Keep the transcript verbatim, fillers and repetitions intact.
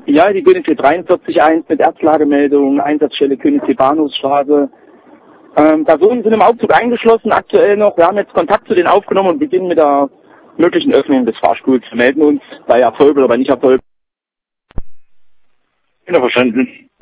Ja, die G N C dreiundvierzig eins mit Erzlagemeldung, Einsatzstelle Königssee Bahnhofsstraße. Ähm, Personen sind im Aufzug eingeschlossen, aktuell noch. Wir haben jetzt Kontakt zu denen aufgenommen und beginnen mit der möglichen Öffnung des Fahrstuhls. Wir melden uns bei Erfolg oder bei Nicht-Erfolg. Genau, verstanden.